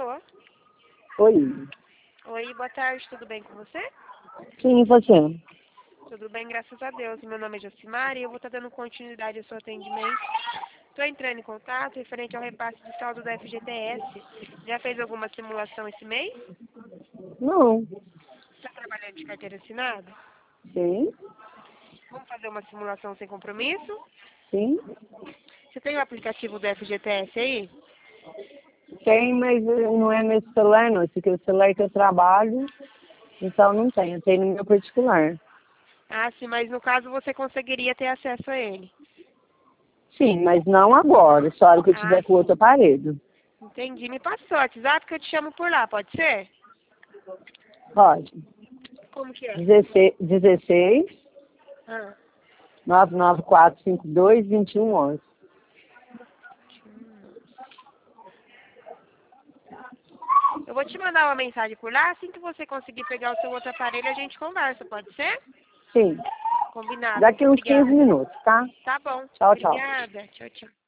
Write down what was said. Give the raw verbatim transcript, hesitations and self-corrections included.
Alô? Oi. Oi, boa tarde, tudo bem com você? Sim, e você? Tudo bem, graças a Deus. Meu nome é Josimar e eu vou estar dando continuidade ao seu atendimento. Estou entrando em contato referente ao repasse de saldo da F G T S. Já fez alguma simulação esse mês? Não. Está trabalhando de carteira assinada? Sim, Vamos fazer uma simulação sem compromisso? sim. Você tem o aplicativo do F G T S aí? Tem, mas não é nesse celular, não. Esse aqui é o celular que eu trabalho, então não tem. Eu tenho no meu particular. Ah, sim, mas no caso você conseguiria ter acesso a ele. Sim, mas não agora, só a hora que eu Ah, tiver com outro sim. aparelho. Entendi. Me passa o seu WhatsApp que eu te chamo por lá, pode ser? Pode. Como que é? dezesseis, dezesseis Ah. nove nove quatro cinco dois, dois um um um. Eu vou te mandar uma mensagem por lá. Assim que você conseguir pegar o seu outro aparelho, a gente conversa, pode ser? Sim. Combinado. Daqui Muito uns quinze obrigada. minutos, tá? Tá bom. Tchau, tchau. Obrigada. Tchau, tchau.